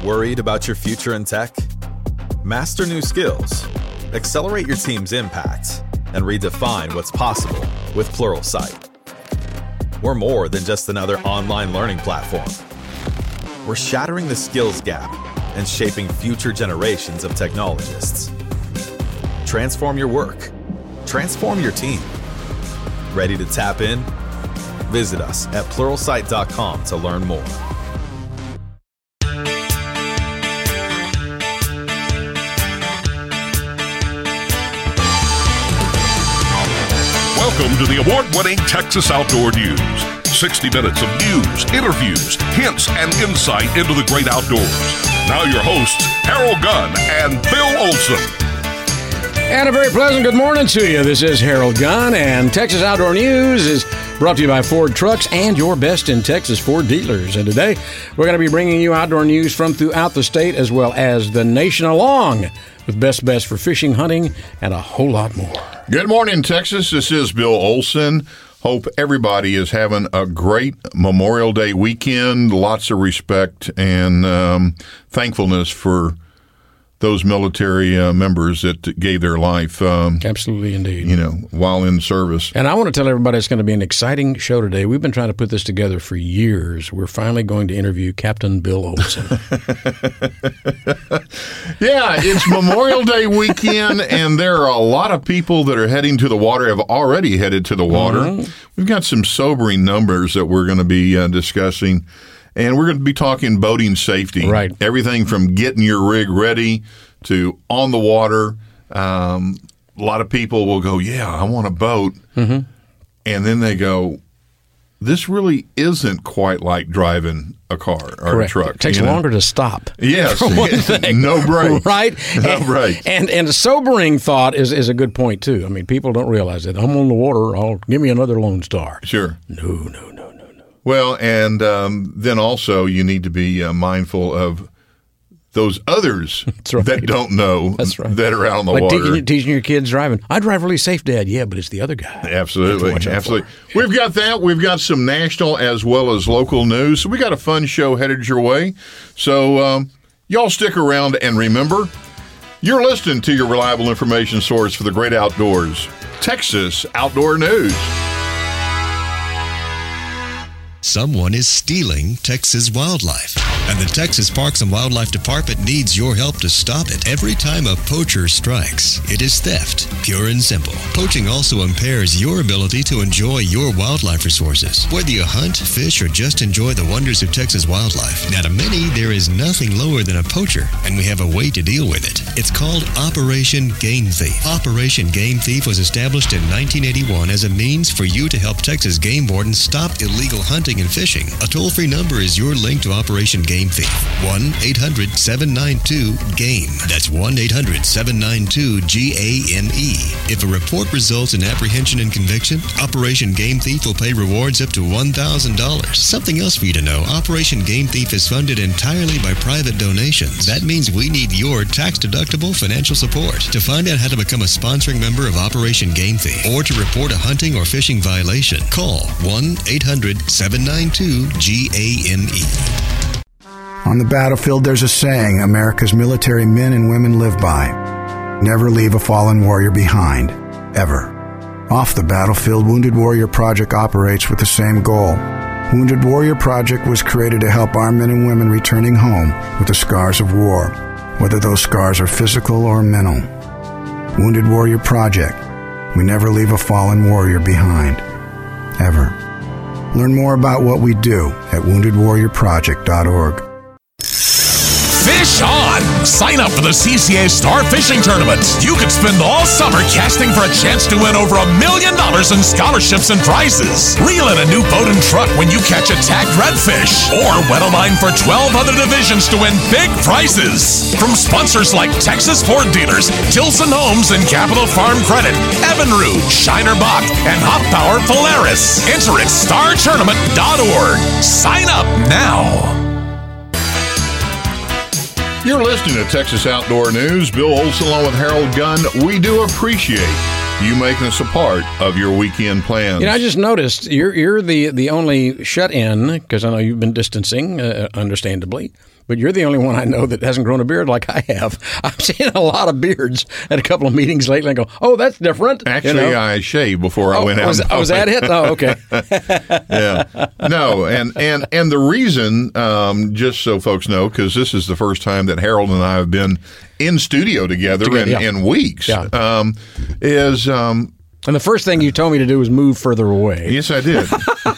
Worried about your future in tech? Master new skills, accelerate your team's impact, and redefine what's possible with Pluralsight. We're more than just another online learning platform. We're shattering the skills gap and shaping future generations of technologists. Transform your work. Transform your team. Ready to tap in? Visit us at pluralsight.com to learn more. Welcome to the award-winning Texas Outdoor News. 60 minutes of news, interviews, hints, and insight into the great outdoors. Now your hosts, Harold Gunn and Bill Olson. And a very pleasant good morning to you. This is Harold Gunn, and Texas Outdoor News is brought to you by Ford Trucks and your best in Texas Ford dealers. And today, we're going to be bringing you outdoor news from throughout the state as well as the nation along with best for fishing, hunting, and a whole lot more. Good morning, Texas. This is Bill Olson. Hope everybody is having a great Memorial Day weekend. Lots of respect and thankfulness for those military members that gave their life. Absolutely, indeed. While in service. And I want to tell everybody it's going to be an exciting show today. We've been trying to put this together for years. We're finally going to interview Captain Bill Olson. Yeah, it's Memorial Day weekend, and there are a lot of people that are heading to the water, have already headed to the water. Mm-hmm. We've got some sobering numbers that we're going to be discussing. And we're going to be talking boating safety. Right. Everything from getting your rig ready to on the water. A lot of people will go, yeah, I want a boat. Mm-hmm. And then they go, this really isn't quite like driving a car or Correct. a truck. It takes longer to stop. Yes. For one thing. No break. Right? No break. And a sobering thought is a good point, too. I mean, people don't realize that. I'm on the water. Give me another Lone Star. Sure. No. Well, and then also you need to be mindful of those others right. that don't know that are out on the water. Like teaching your kids driving. I drive really safe, Dad. Yeah, but it's the other guy. Absolutely. We've got that. We've got some national as well as local news. So we got a fun show headed your way. So y'all stick around and remember, you're listening to your reliable information source for the great outdoors, Texas Outdoor News. Someone is stealing Texas wildlife, and the Texas Parks and Wildlife Department needs your help to stop it. Every time a poacher strikes, it is theft, pure and simple. Poaching also impairs your ability to enjoy your wildlife resources. Whether you hunt, fish, or just enjoy the wonders of Texas wildlife, now to many, there is nothing lower than a poacher, and we have a way to deal with it. It's called Operation Game Thief. Operation Game Thief was established in 1981 as a means for you to help Texas game wardens stop illegal hunting and fishing. A toll-free number is your link to Operation Game Thief. 1-800-792-GAME. That's 1-800-792-GAME. If a report results in apprehension and conviction, Operation Game Thief will pay rewards up to $1,000. Something else for you to know, Operation Game Thief is funded entirely by private donations. That means we need your tax-deductible financial support. To find out how to become a sponsoring member of Operation Game Thief or to report a hunting or fishing violation, call 1-800-792-GAME. On the battlefield, there's a saying America's military men and women live by. Never leave a fallen warrior behind, ever. Off the battlefield, Wounded Warrior Project operates with the same goal. Wounded Warrior Project was created to help our men and women returning home with the scars of war, whether those scars are physical or mental. Wounded Warrior Project. We never leave a fallen warrior behind, ever. Learn more about what we do at woundedwarriorproject.org. Fish on! Sign up for the CCA Star Fishing Tournament. You could spend all summer casting for a chance to win over $1 million in scholarships and prizes. Reel in a new boat and truck when you catch a tagged redfish. Or wet a line for 12 other divisions to win big prizes. From sponsors like Texas Ford Dealers, Tilson Homes and Capital Farm Credit, Evinrude, Shiner Bach, and Hop Power Polaris. Enter at startournament.org. Sign up now. You're listening to Texas Outdoor News. Bill Olson along with Harold Gunn. We do appreciate you making us a part of your weekend plans. I just noticed you're the only shut-in, because I know you've been distancing, understandably, but you're the only one I know that hasn't grown a beard like I have. I've seen a lot of beards at a couple of meetings lately and go, oh, that's different. Actually, I shaved before I went out. Was that it? Oh, okay. Yeah. No, and the reason, just so folks know, because this is the first time that Harold and I have been in studio together in weeks, is... and the first thing you told me to do was move further away. Yes, I did.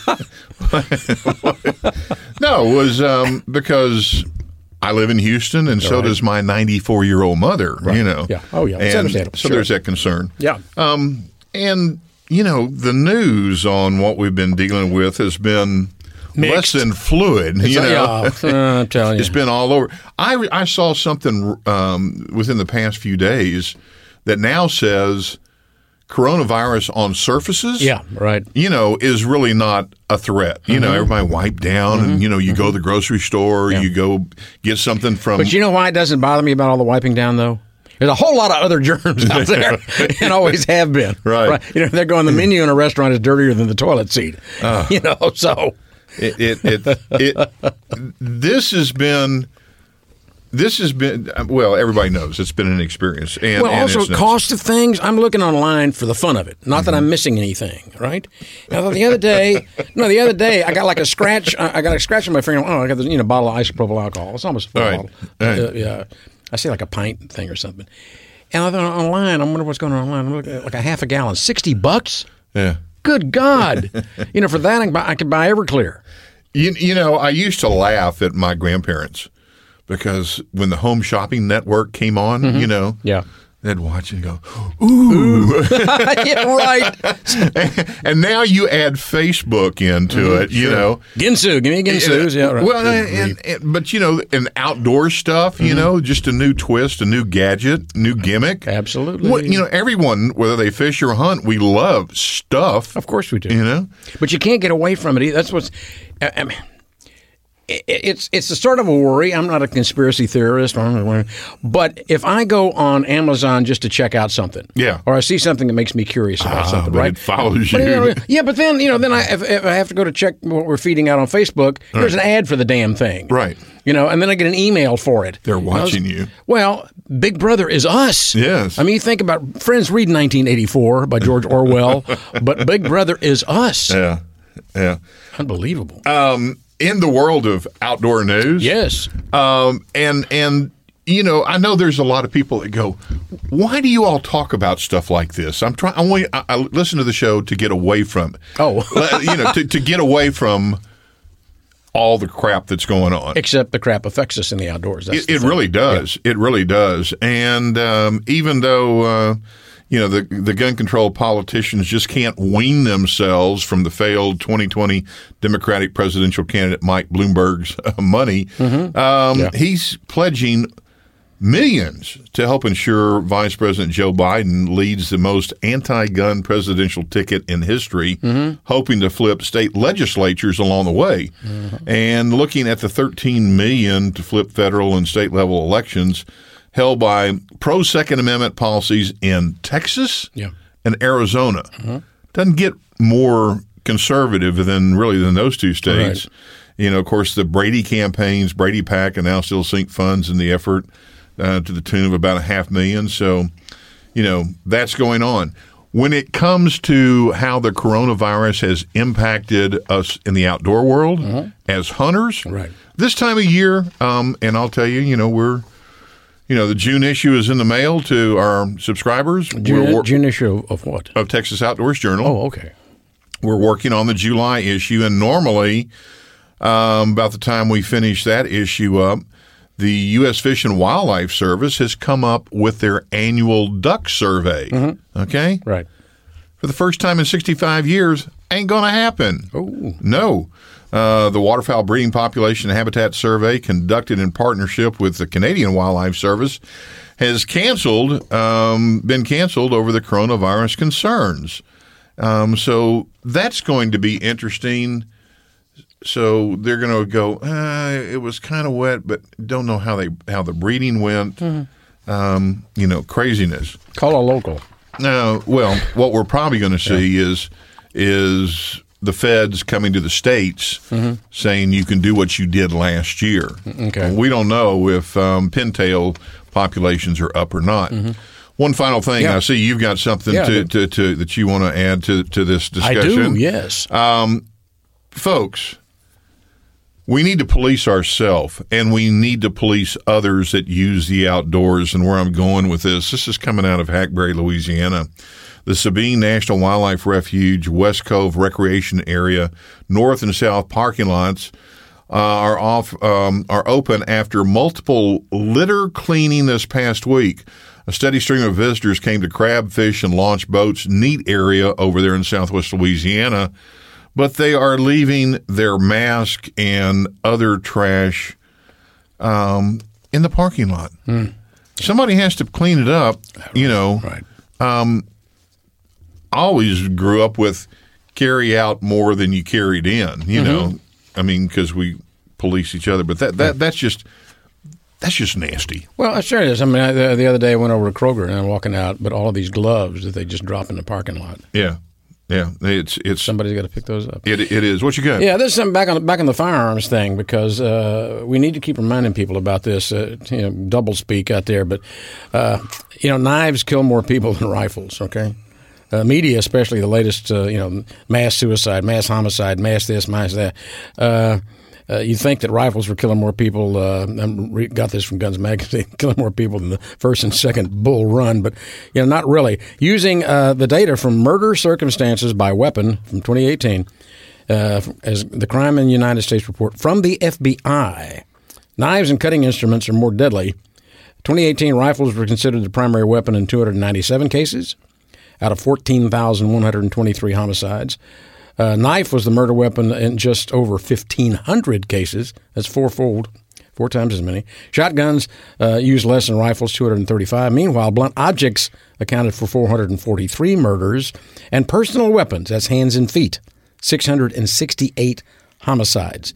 No, it was because I live in Houston, and so does my 94-year-old mother, you know. Yeah. Oh, yeah. It's understandable. So there's that concern. Yeah. And, you know, the news on what we've been dealing with has been mixed. less than fluid. I'm telling you. It's been all over. I saw something within the past few days that now says coronavirus on surfaces, you know, is really not a threat. You know, everybody wipe down and, you know, you go to the grocery store, you go get something from... But you know why it doesn't bother me about all the wiping down, though? There's a whole lot of other germs out there and always have been. Right. You know, they're going, the menu in a restaurant is dirtier than the toilet seat. You know, so... This has been, well, everybody knows it's been an experience. And also cost of things. I'm looking online for the fun of it. Not that I'm missing anything, right? Now, the other day, I got like a scratch. I got a scratch on my finger. Oh, I got this bottle of isopropyl alcohol. It's almost a full bottle. Right. Yeah, I see like a pint thing or something. And I thought online, I wonder what's going on online. I'm looking at like a half a gallon, $60. Yeah. Good God! You know, for that I could buy Everclear. You know, I used to laugh at my grandparents. Because when the Home Shopping Network came on, you know, they'd watch and go, ooh. Yeah, right. And now you add Facebook into it, you know. Ginsu. Give me Ginsu's. Yeah, right. Well, but, you know, and outdoor stuff, you know, just a new twist, a new gadget, new gimmick. Absolutely. Well, you know, everyone, whether they fish or hunt, we love stuff. Of course we do. You know. But you can't get away from it either. That's what's... I mean, it's the start of a worry. I'm not a conspiracy theorist, but if I go on Amazon just to check out something, or I see something that makes me curious about something, right? It follows you. But then if I have to go to check what we're feeding out on Facebook, there's an ad for the damn thing, right? You know, and then I get an email for it. They're watching you. Well, Big Brother is us. Yes. I mean, you think about Friends. Read 1984 by George Orwell, but Big Brother is us. Yeah. Unbelievable. In the world of outdoor news, yes, and you know, I know there's a lot of people that go, "Why do you all talk about stuff like this?" I listen to the show to get away from it. Oh, you know, to get away from all the crap that's going on. Except the crap affects us in the outdoors. It really does. Yeah. It really does. And even though. You know, the gun control politicians just can't wean themselves from the failed 2020 Democratic presidential candidate Mike Bloomberg's money. He's pledging millions to help ensure Vice President Joe Biden leads the most anti-gun presidential ticket in history, hoping to flip state legislatures along the way. And looking at the $13 million to flip federal and state level elections held by pro-Second Amendment policies in Texas and Arizona. Doesn't get more conservative than those two states. Right. You know, of course, the Brady campaigns, Brady PAC, and now still sink funds in the effort to the tune of about $500,000. So, you know, that's going on. When it comes to how the coronavirus has impacted us in the outdoor world as hunters, this time of year, and I'll tell you, you know, the June issue is in the mail to our subscribers. June issue of what? Of Texas Outdoors Journal. Oh, okay. We're working on the July issue, and normally, about the time we finish that issue up, the U.S. Fish and Wildlife Service has come up with their annual duck survey. Okay? Right. For the first time in 65 years, ain't going to happen. Oh. No. The Waterfowl Breeding Population and Habitat Survey, conducted in partnership with the Canadian Wildlife Service, has been canceled over the coronavirus concerns. So that's going to be interesting. So they're going to go, it was kind of wet, but don't know how the breeding went. You know, craziness. Call a local. No, well, what we're probably going to see is the feds coming to the states saying you can do what you did last year. Okay. We don't know if pintail populations are up or not. One final thing. Yeah. I see you've got something to that you want to add to this discussion. I do, yes. Folks, we need to police ourselves, and we need to police others that use the outdoors. And where I'm going with this is coming out of Hackberry, Louisiana. The Sabine National Wildlife Refuge, West Cove Recreation Area, north and south parking lots are open after multiple litter cleaning this past week. A steady stream of visitors came to crab, fish, and launch boats neat area over there in southwest Louisiana, but they are leaving their mask and other trash in the parking lot. Somebody has to clean it up, you know. Right. I always grew up with carry out more than you carried in, you know. I mean, because we police each other, but that's just nasty. Well, it sure is. I mean, the other day I went over to Kroger and I'm walking out, but all of these gloves that they just drop in the parking lot. Yeah. It's Somebody's got to pick those up. It is. What you got? Yeah, there's something back on the firearms thing because we need to keep reminding people about this. Double speak out there, but knives kill more people than rifles. Okay. Media, especially the latest, mass suicide, mass homicide, mass this, mass that. You think that rifles were killing more people. I got this from Guns Magazine, killing more people than the first and second Bull Run, but not really. Using the data from Murder Circumstances by Weapon from 2018 as the Crime in the United States report from the FBI, knives and cutting instruments are more deadly. 2018 rifles were considered the primary weapon in 297 cases out of 14,123 homicides. Knife was the murder weapon in just over 1,500 cases. That's fourfold, 4 times as many. Shotguns used less than rifles, 235. Meanwhile, blunt objects accounted for 443 murders. And personal weapons, that's hands and feet, 668 homicides.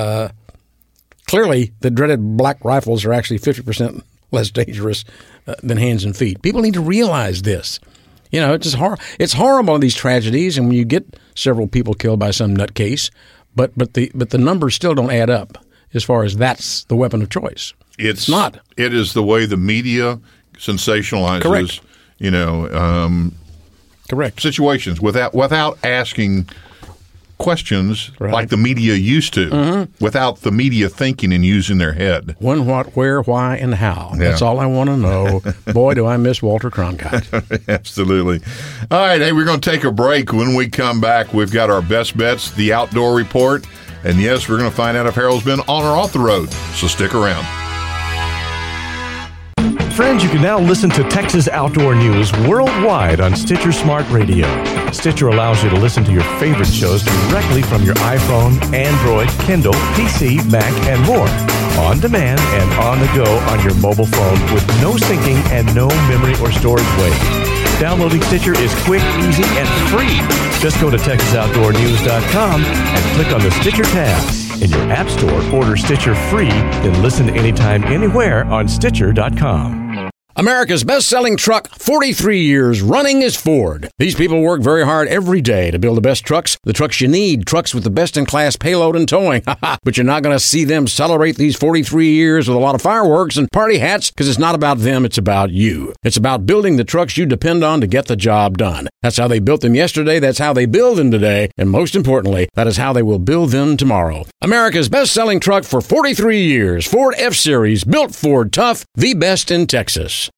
Clearly, the dreaded black rifles are actually 50% less dangerous than hands and feet. People need to realize this. It's just it's horrible, these tragedies, and when you get several people killed by some nutcase, but the numbers still don't add up as far as that's the weapon of choice. It's not. It is the way the media sensationalizes, Correct. Correct. situations without asking questions like the media used to, without the media thinking and using their head. When, what, where, why, and how. Yeah. That's all I want to know. Boy, do I miss Walter Cronkite. Absolutely. All right, hey, we're going to take a break. When we come back, we've got our best bets, the outdoor report, and yes, we're going to find out if Harold's been on or off the road, so stick around. Friends, you can now listen to Texas Outdoor News worldwide on Stitcher Smart Radio. Stitcher allows you to listen to your favorite shows directly from your iPhone, Android, Kindle, PC, Mac, and more. On demand and on the go on your mobile phone with no syncing and no memory or storage waste. Downloading Stitcher is quick, easy, and free. Just go to TexasOutdoorNews.com and click on the Stitcher tab. In your App Store, order Stitcher free, then listen anytime, anywhere on Stitcher.com. America's best-selling truck, 43 years running, is Ford. These people work very hard every day to build the best trucks, the trucks you need, trucks with the best-in-class payload and towing. But you're not going to see them celebrate these 43 years with a lot of fireworks and party hats, because it's not about them, it's about you. It's about building the trucks you depend on to get the job done. That's how they built them yesterday, that's how they build them today, and most importantly, that is how they will build them tomorrow. America's best-selling truck for 43 years, Ford F-Series, built Ford tough, the best in Texas.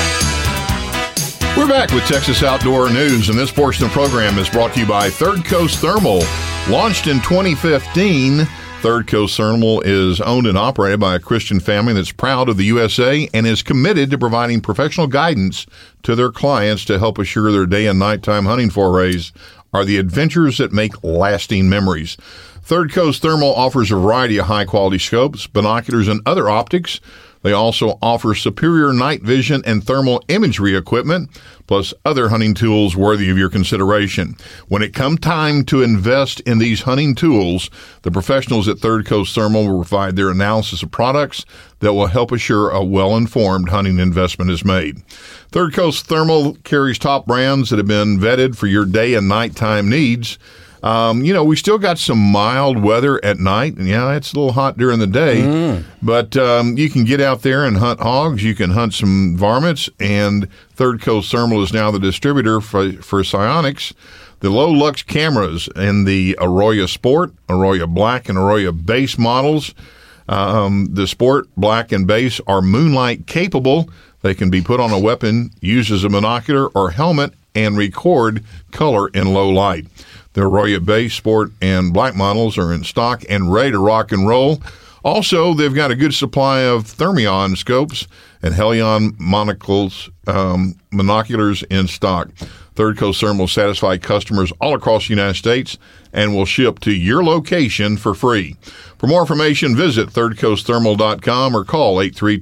We're back with Texas Outdoor News, and this portion of the program is brought to you by Third Coast Thermal. Launched in 2015, Third Coast Thermal is owned and operated by a Christian family that's proud of the USA and is committed to providing professional guidance to their clients to help assure their day and nighttime hunting forays are the adventures that make lasting memories. Third Coast Thermal offers a variety of high-quality scopes, binoculars, and other optics. They also offer superior night vision and thermal imagery equipment, plus other hunting tools worthy of your consideration. When it comes time to invest in these hunting tools, the professionals at Third Coast Thermal will provide their analysis of products that will help assure a well-informed hunting investment is made. Third Coast Thermal carries top brands that have been vetted for your day and nighttime needs. We still got some mild weather at night, and it's a little hot during the day, but you can get out there and hunt hogs. You can hunt some varmints, and Third Coast Thermal is now the distributor for Psionics, the low lux cameras in the Arroyo Sport, Arroyo Black, and Arroyo Base models. The Sport, Black, and Base are moonlight capable. They can be put on a weapon, used as a binocular or helmet, and record color in low light. The Arroyo Base, Sport, and Black models are in stock and ready to rock and roll. Also, they've got a good supply of Thermion scopes and Helion monoculars in stock. Third Coast Thermal satisfy customers all across the United States and will ship to your location for free. For more information, visit thirdcoastthermal.com or call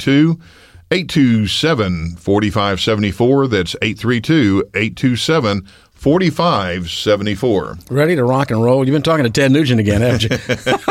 832-827-4574. That's 832-827-4574. Ready to rock and roll? You've been talking to Ted Nugent again, haven't you?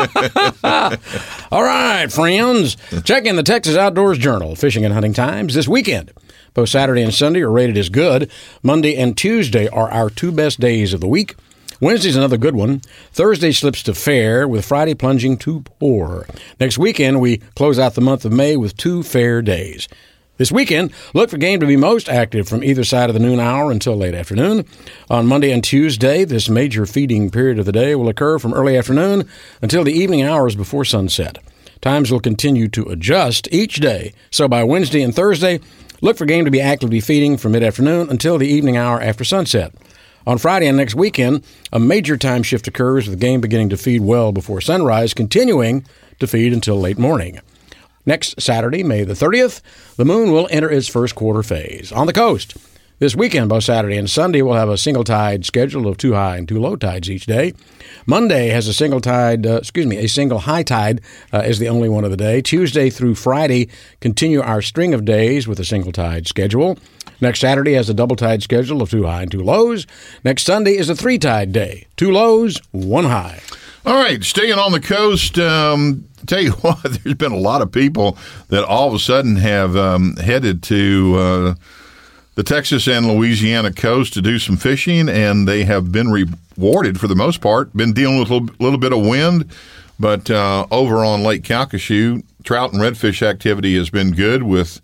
All right, friends. Check in the Texas Outdoors Journal, Fishing and Hunting Times this weekend. Both Saturday and Sunday are rated as good. Monday and Tuesday are our two best days of the week. Wednesday's another good one. Thursday slips to fair, with Friday plunging to poor. Next weekend, we close out the month of May with 2 fair days. This weekend, look for game to be most active from either side of the noon hour until late afternoon. On Monday and Tuesday, this major feeding period of the day will occur from early afternoon until the evening hours before sunset. Times will continue to adjust each day, so by Wednesday and Thursday, look for game to be actively feeding from mid-afternoon until the evening hour after sunset. On Friday and next weekend, a major time shift occurs with the game beginning to feed well before sunrise, continuing to feed until late morning. Next Saturday, May the 30th, the moon will enter its first quarter phase. On the coast, this weekend, both Saturday and Sunday, we'll have a single tide schedule of 2 high and 2 low tides each day. Monday has a single high tide is the only one of the day. Tuesday through Friday continue our string of days with a single tide schedule. Next Saturday has a double tide schedule of 2 high and 2 lows. Next Sunday is a 3 tide day, 2 lows, 1 high. All right, staying on the coast, tell you what, there's been a lot of people that all of a sudden have headed to the Texas and Louisiana coast to do some fishing, and they have been rewarded for the most part. Been dealing with a little bit of wind, but over on Lake Calcasieu, trout and redfish activity has been good with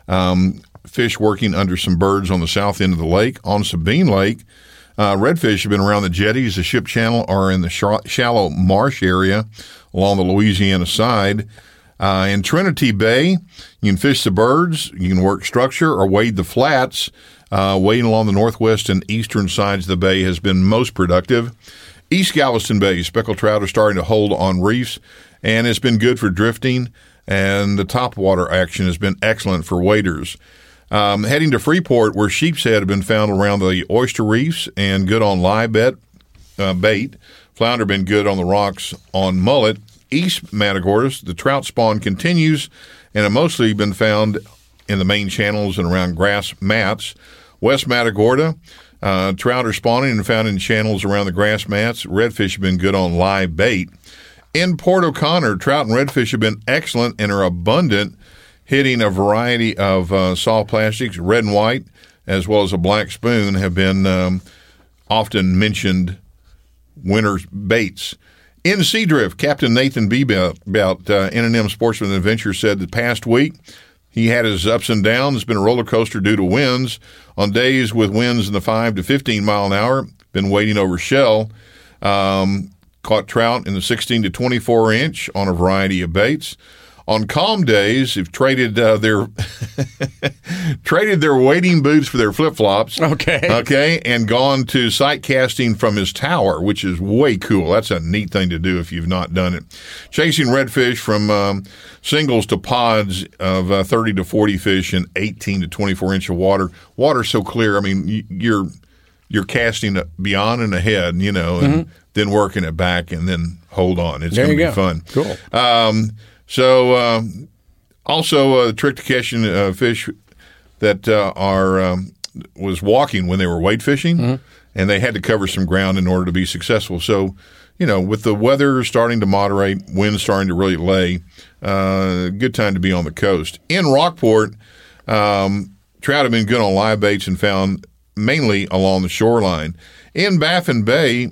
fish working under some birds on the south end of the lake. On Sabine Lake, redfish have been around the jetties, the ship channel, or in the shallow marsh area along the Louisiana side. In Trinity Bay, you can fish the birds, you can work structure, or wade the flats. Wading along the northwest and eastern sides of the bay has been most productive. East Galveston Bay, speckled trout are starting to hold on reefs, and it's been good for drifting, and the topwater action has been excellent for waders. Heading to Freeport, where sheepshead have been found around the oyster reefs and good on live bait. Flounder been good on the rocks on mullet. East Matagordas, the trout spawn continues and have mostly been found in the main channels and around grass mats. West Matagorda, trout are spawning and found in channels around the grass mats. Redfish have been good on live bait. In Port O'Connor, trout and redfish have been excellent and are abundant, hitting a variety of soft plastics. Red and white, as well as a black spoon, have been often mentioned winter baits. In Seadrift, Captain Nathan Beebout, N&M Sportsman Adventure, said the past week he had his ups and downs. It's been a roller coaster due to winds. On days with winds in the 5 to 15 mile an hour, been wading over shell. Caught trout in the 16 to 24 inch on a variety of baits. On calm days, have traded their wading boots for their flip-flops. Okay, and gone to sight casting from his tower, which is way cool. That's a neat thing to do if you've not done it. Chasing redfish from singles to pods of 30 to 40 fish in 18 to 24 inch of water. Water's so clear. I mean, you're casting beyond and ahead, and then working it back and then hold on. It's going to be fun. Cool. So, also a trick to catching fish that was walking when they were wade fishing, and they had to cover some ground in order to be successful. So, with the weather starting to moderate, wind starting to really lay, good time to be on the coast. In Rockport, trout have been good on live baits and found mainly along the shoreline. In Baffin Bay,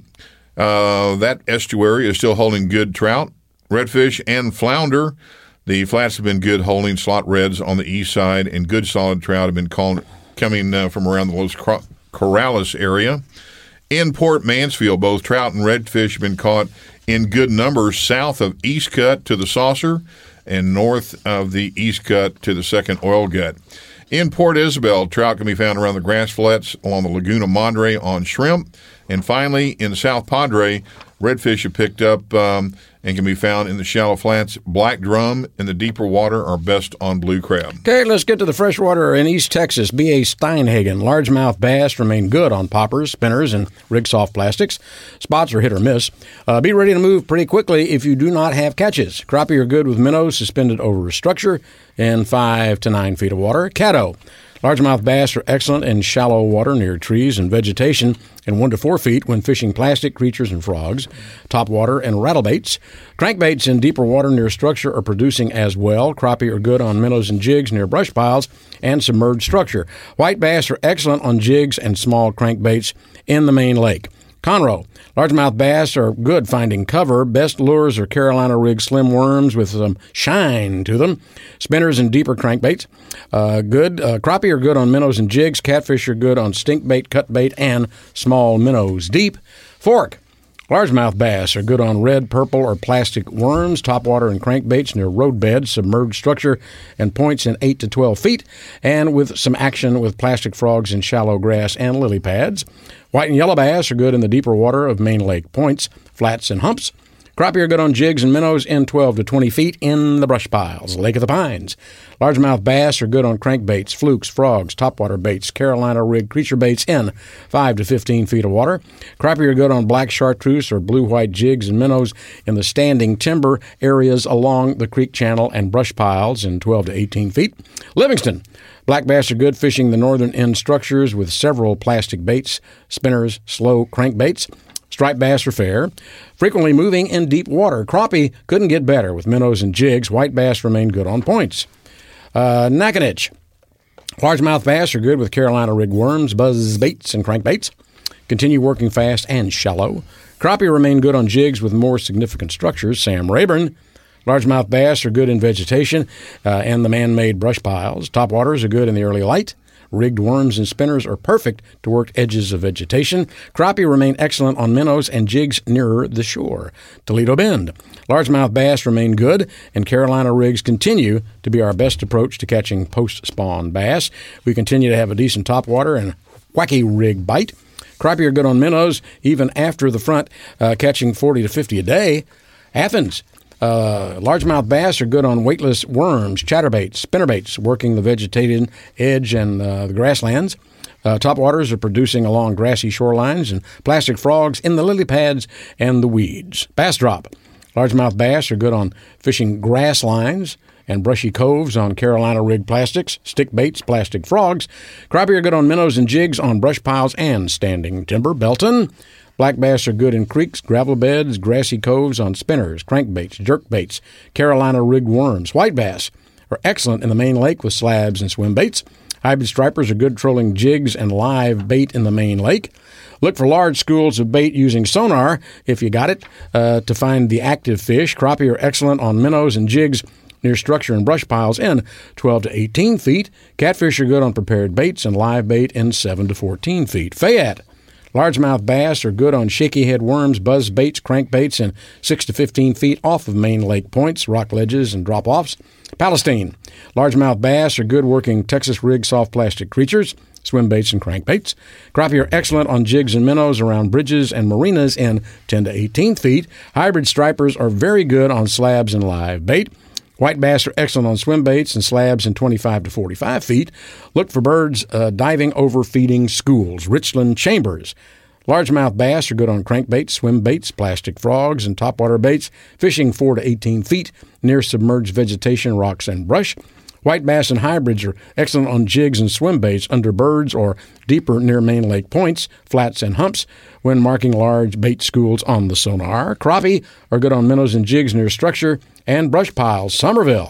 That estuary is still holding good trout, redfish, and flounder. The flats have been good holding slot reds on the east side, and good solid trout have been coming from around the Los Corrales area. In Port Mansfield, both trout and redfish have been caught in good numbers south of East Cut to the Saucer and north of the East Cut to the Second Oil Gut. In Port Isabel, trout can be found around the grass flats along the Laguna Madre on shrimp. And finally, in South Padre, redfish are picked up and can be found in the shallow flats. Black drum in the deeper water are best on blue crab. Okay, let's get to the freshwater in East Texas. B.A. Steinhagen. Largemouth bass remain good on poppers, spinners, and rig soft plastics. Spots are hit or miss. Be ready to move pretty quickly if you do not have catches. Crappie are good with minnows suspended over a structure in 5 to 9 feet of water. Caddo. Largemouth bass are excellent in shallow water near trees and vegetation and 1 to 4 feet when fishing plastic creatures and frogs, topwater, and rattlebaits. Crankbaits in deeper water near structure are producing as well. Crappie are good on minnows and jigs near brush piles and submerged structure. White bass are excellent on jigs and small crankbaits in the main lake. Conroe. Largemouth bass are good finding cover. Best lures are Carolina rig slim worms with some shine to them. Spinners and deeper crankbaits. Crappie are good on minnows and jigs. Catfish are good on stink bait, cut bait, and small minnows. Deep. Fork. Largemouth bass are good on red, purple, or plastic worms, topwater, and crankbaits near road beds, submerged structure, and points in 8 to 12 feet, and with some action with plastic frogs in shallow grass and lily pads. White and yellow bass are good in the deeper water of main lake points, flats, and humps. Crappie are good on jigs and minnows in 12 to 20 feet in the brush piles. Lake of the Pines. Largemouth bass are good on crankbaits, flukes, frogs, topwater baits, Carolina rig creature baits in 5 to 15 feet of water. Crappie are good on black chartreuse or blue-white jigs and minnows in the standing timber areas along the creek channel and brush piles in 12 to 18 feet. Livingston. Black bass are good fishing the northern end structures with several plastic baits, spinners, slow crankbaits. Striped bass are fair, frequently moving in deep water. Crappie couldn't get better with minnows and jigs. White bass remain good on points. Nacogdoches. Largemouth bass are good with Carolina rig worms, buzz baits, and crankbaits. Continue working fast and shallow. Crappie remain good on jigs with more significant structures. Sam Rayburn. Largemouth bass are good in vegetation and the man-made brush piles. Topwaters are good in the early light. Rigged worms and spinners are perfect to work edges of vegetation. Crappie remain excellent on minnows and jigs nearer the shore. Toledo Bend. Largemouth bass remain good, and Carolina rigs continue to be our best approach to catching post-spawn bass. We continue to have a decent topwater and wacky rig bite. Crappie are good on minnows, even after the front, catching 40 to 50 a day. Athens. Largemouth bass are good on weightless worms, chatterbaits, spinnerbaits, working the vegetated edge and the grasslands. Topwaters are producing along grassy shorelines, and plastic frogs in the lily pads and the weeds. Bass drop. Largemouth bass are good on fishing grass lines and brushy coves on Carolina rig plastics, stick baits, plastic frogs. Crappie are good on minnows and jigs on brush piles and standing timber. Belton. Black bass are good in creeks, gravel beds, grassy coves on spinners, crankbaits, jerkbaits, Carolina rigged worms. White bass are excellent in the main lake with slabs and swim baits. Hybrid stripers are good trolling jigs and live bait in the main lake. Look for large schools of bait using sonar, if you got it, to find the active fish. Crappie are excellent on minnows and jigs near structure and brush piles in 12 to 18 feet. Catfish are good on prepared baits and live bait in 7 to 14 feet. Fayette. Largemouth bass are good on shaky head worms, buzz baits, crankbaits, and 6 to 15 feet off of main lake points, rock ledges, and drop-offs. Palestine. Largemouth bass are good working Texas rig soft plastic creatures, swim baits, and crankbaits. Crappie are excellent on jigs and minnows around bridges and marinas in 10 to 18 feet. Hybrid stripers are very good on slabs and live bait. White bass are excellent on swim baits and slabs in 25 to 45 feet. Look for birds diving over feeding schools. Richland Chambers. Largemouth bass are good on crankbaits, swim baits, plastic frogs, and topwater baits, fishing 4 to 18 feet near submerged vegetation, rocks, and brush. White bass and hybrids are excellent on jigs and swim baits under birds or deeper near main lake points, flats, and humps when marking large bait schools on the sonar. Crappie are good on minnows and jigs near structure and brush piles. Somerville.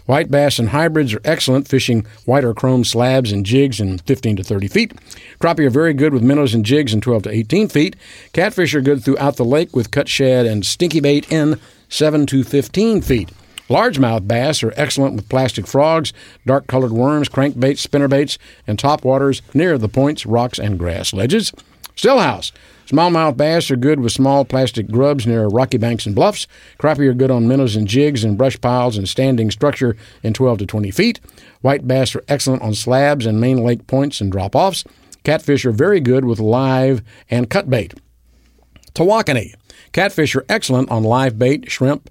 White bass and hybrids are excellent, fishing white or chrome slabs and jigs in 15 to 30 feet. Crappie are very good with minnows and jigs in 12 to 18 feet. Catfish are good throughout the lake with cut shad and stinky bait in 7 to 15 feet. Largemouth bass are excellent with plastic frogs, dark-colored worms, crankbaits, spinnerbaits, and topwaters near the points, rocks, and grass ledges. Stillhouse. Smallmouth bass are good with small plastic grubs near rocky banks and bluffs. Crappie are good on minnows and jigs and brush piles and standing structure in 12 to 20 feet. White bass are excellent on slabs and main lake points and drop-offs. Catfish are very good with live and cut bait. Tawakoni. Catfish are excellent on live bait, shrimp,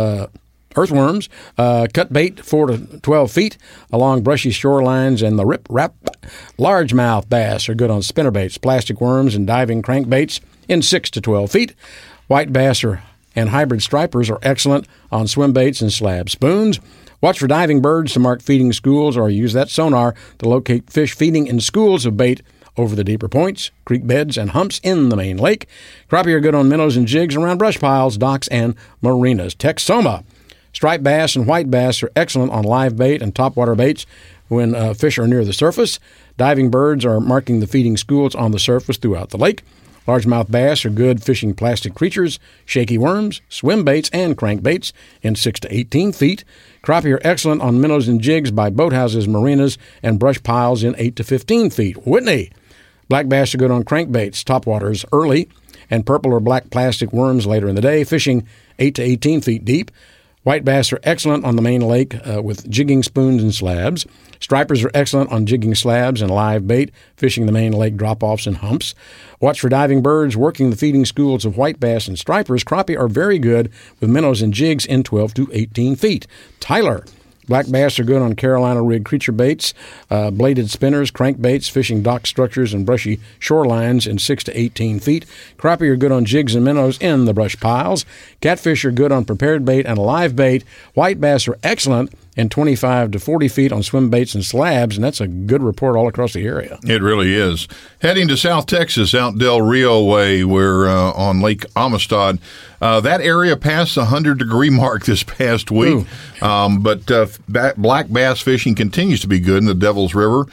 earthworms, cut bait 4 to 12 feet along brushy shorelines, and the rip-rap. Largemouth bass are good on spinnerbaits, plastic worms, and diving crankbaits in 6 to 12 feet. White bass and hybrid stripers are excellent on swim baits and slab spoons. Watch for diving birds to mark feeding schools, or use that sonar to locate fish feeding in schools of bait over the deeper points, creek beds, and humps in the main lake. Crappie are good on minnows and jigs around brush piles, docks, and marinas. Texoma. Striped bass and white bass are excellent on live bait and topwater baits when fish are near the surface. Diving birds are marking the feeding schools on the surface throughout the lake. Largemouth bass are good fishing plastic creatures, shaky worms, swim baits, and crankbaits in 6 to 18 feet. Crappie are excellent on minnows and jigs by boathouses, marinas, and brush piles in 8 to 15 feet. Whitney. Black bass are good on crankbaits, topwaters early, and purple or black plastic worms later in the day, fishing 8 to 18 feet deep. White bass are excellent on the main lake with jigging spoons and slabs. Stripers are excellent on jigging slabs and live bait, fishing the main lake drop-offs and humps. Watch for diving birds working the feeding schools of white bass and stripers. Crappie are very good with minnows and jigs in 12 to 18 feet. Tyler. Black bass are good on Carolina rig creature baits, bladed spinners, crankbaits, fishing dock structures, and brushy shorelines in 6 to 18 feet. Crappie are good on jigs and minnows in the brush piles. Catfish are good on prepared bait and live bait. White bass are excellent in 25 to 40 feet on swim baits and slabs, and that's a good report all across the area. It really is. Heading to South Texas, out Del Rio way, we're on Lake Amistad. That area passed the 100-degree mark this past week, but black bass fishing continues to be good in the Devil's River.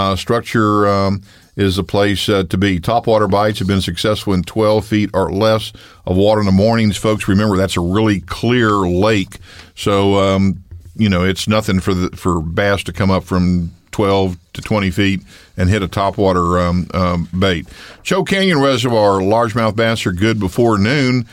Structure is a place to be. Topwater bites have been successful in 12 feet or less of water in the mornings. Folks, remember, that's a really clear lake, so it's nothing for bass to come up from 12 to 20 feet and hit a topwater bait. Choke Canyon Reservoir, largemouth bass are good before noon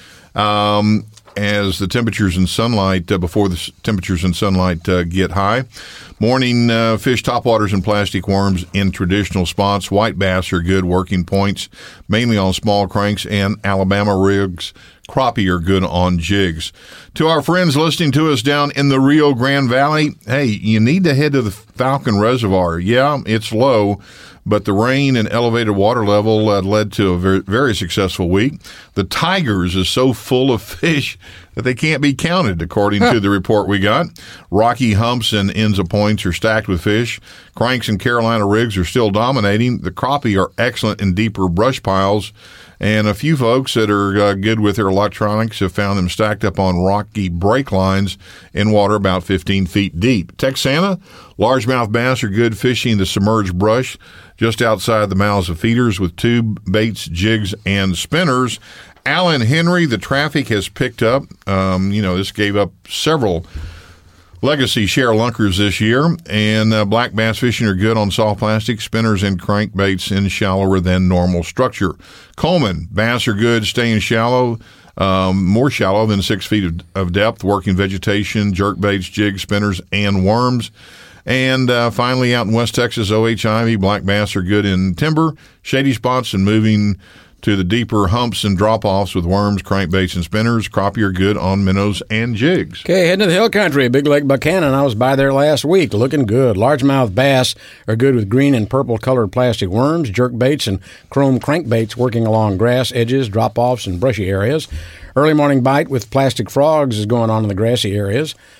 as the temperatures and sunlight, before the temperatures and sunlight get high. Morning fish topwaters and plastic worms in traditional spots. White bass are good working points, mainly on small cranks and Alabama rigs. Crappie are good on jigs. To our friends listening to us down in the Rio Grande Valley, hey, you need to head to the Falcon Reservoir. Yeah, it's low, but the rain and elevated water level led to a very, very successful week. The Tigers is so full of fish that they can't be counted, according to the report we got. Rocky humps and ends of points are stacked with fish. Cranks and Carolina rigs are still dominating. The crappie are excellent in deeper brush piles. And a few folks that are good with their electronics have found them stacked up on rocky break lines in water about 15 feet deep. Texana, largemouth bass are good fishing the submerged brush just outside the mouths of feeders with tube, baits, jigs, and spinners. Allen Henry, the traffic has picked up. This gave up several legacy share lunkers this year, and black bass fishing are good on soft plastic, spinners, and crankbaits in shallower than normal structure. Coleman, bass are good staying shallow, more shallow than 6 feet of depth, working vegetation, jerk baits, jigs, spinners, and worms. And finally, out in West Texas, O.H. Ivy, black bass are good in timber, shady spots, and moving to the deeper humps and drop-offs with worms, crankbaits, and spinners. Crappie are good on minnows and jigs. Okay, heading to the hill country, Big Lake Buchanan. I was by there last week, looking good. Largemouth bass are good with green and purple-colored plastic worms, jerk baits, and chrome crankbaits working along grass edges, drop-offs, and brushy areas. Early morning bite with plastic frogs is going on in the grassy areas.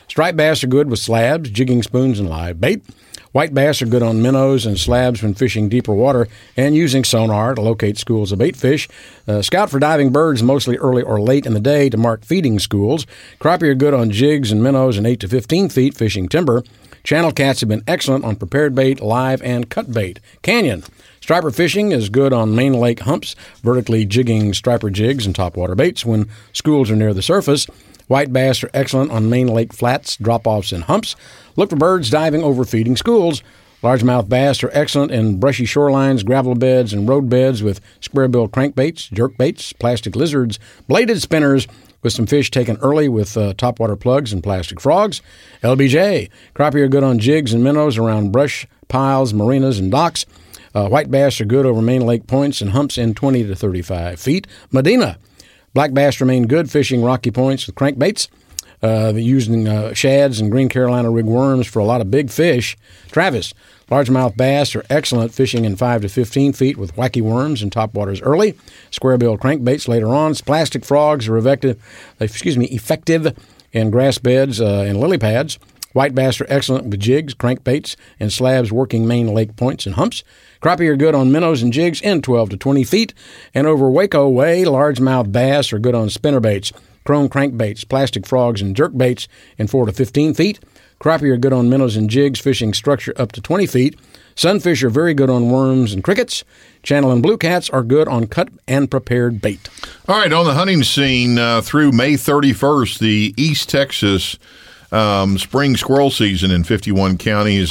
Striped bass are good with slabs, jigging spoons, and live bait. White bass are good on minnows and slabs when fishing deeper water and using sonar to locate schools of bait fish. Scout for diving birds mostly early or late in the day to mark feeding schools. Crappie are good on jigs and minnows and 8 to 15 feet fishing timber. Channel cats have been excellent on prepared bait, live, and cut bait. Canyon. Striper fishing is good on main lake humps, vertically jigging striper jigs and topwater baits when schools are near the surface. White bass are excellent on main lake flats, drop-offs, and humps. Look for birds diving over feeding schools. Largemouth bass are excellent in brushy shorelines, gravel beds, and road beds with square-bill crankbaits, jerkbaits, plastic lizards, bladed spinners, with some fish taken early with topwater plugs and plastic frogs. LBJ. Crappie are good on jigs and minnows around brush piles, marinas, and docks. White bass are good over main lake points and humps in 20 to 35 feet. Medina. Black bass remain good fishing rocky points with crankbaits. Using shads and green Carolina rig worms for a lot of big fish. Travis. Largemouth bass are excellent fishing in 5 to 15 feet with wacky worms and topwaters early. Square-bill crankbaits later on. Plastic frogs are effective in grass beds and lily pads. White bass are excellent with jigs, crankbaits, and slabs working main lake points and humps. Crappie are good on minnows and jigs in 12 to 20 feet. And over Waco Way, largemouth bass are good on spinnerbaits, chrome crankbaits, plastic frogs, and jerkbaits in 4 to 15 feet. Crappie are good on minnows and jigs, fishing structure up to 20 feet. Sunfish are very good on worms and crickets. Channel and blue cats are good on cut and prepared bait. All right, on the hunting scene through May 31st, the East Texas spring squirrel season in 51 counties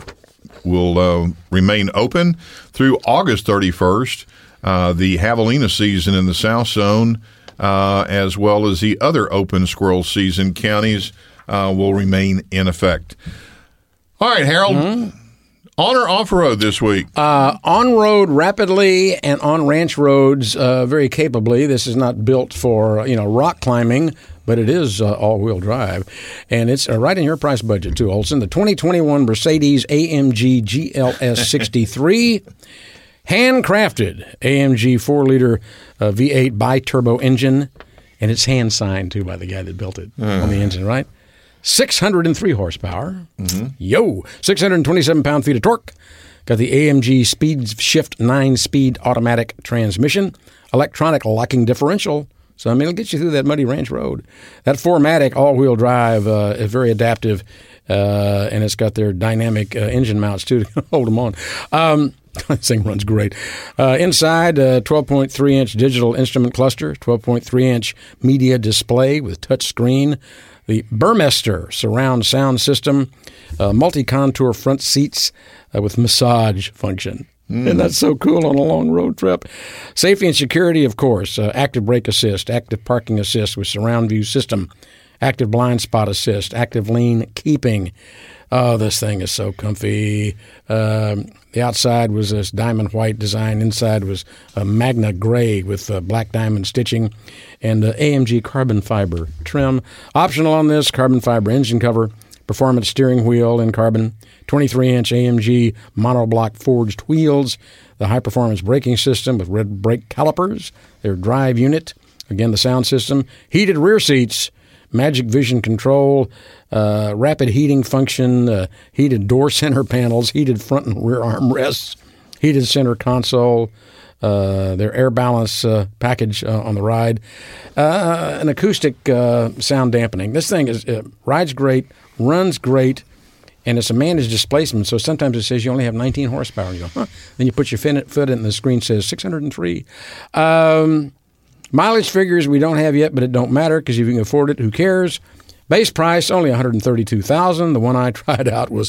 will remain open. Through August 31st, the javelina season in the South Zone, as well as the other open squirrel season counties, will remain in effect. All right, Harold, on or off-road this week? On-road rapidly and on ranch roads very capably. This is not built for rock climbing, but it is all-wheel drive. And it's right in your price budget, too, Olson. The 2021 Mercedes AMG GLS 63, handcrafted AMG 4-liter V8 bi-turbo engine, and it's hand-signed, too, by the guy that built it on the engine, right? 603 horsepower. 627 pound-feet of torque. Got the AMG Speed Shift 9-speed automatic transmission. Electronic locking differential. So, it'll get you through that muddy ranch road. That 4MATIC all-wheel drive is very adaptive, and it's got their dynamic engine mounts, too, to hold them on. This thing runs great. Inside, 12.3-inch digital instrument cluster, 12.3-inch media display with touch screen. The Burmester surround sound system, multi-contour front seats with massage function. And that's so cool on a long road trip. Safety and security, of course. Active brake assist, active parking assist with surround view system, active blind spot assist, active lane keeping. Oh, this thing is so comfy. The outside was this diamond white design. Inside was a magna gray with black diamond stitching and AMG carbon fiber trim. Optional on this, carbon fiber engine cover, performance steering wheel in carbon, 23-inch AMG monoblock forged wheels, the high-performance braking system with red brake calipers, their drive unit, again the sound system, heated rear seats, Magic Vision control, rapid heating function, heated door center panels, heated front and rear armrests, heated center console, their air balance package on the ride, an acoustic sound dampening. This thing rides great, runs great, and it's a managed displacement, so sometimes it says you only have 19 horsepower. And you go, huh? Then you put your foot in it, and the screen says 603. Mileage figures we don't have yet, but it don't matter because if you can afford it, who cares? Base price, only $132,000. The one I tried out was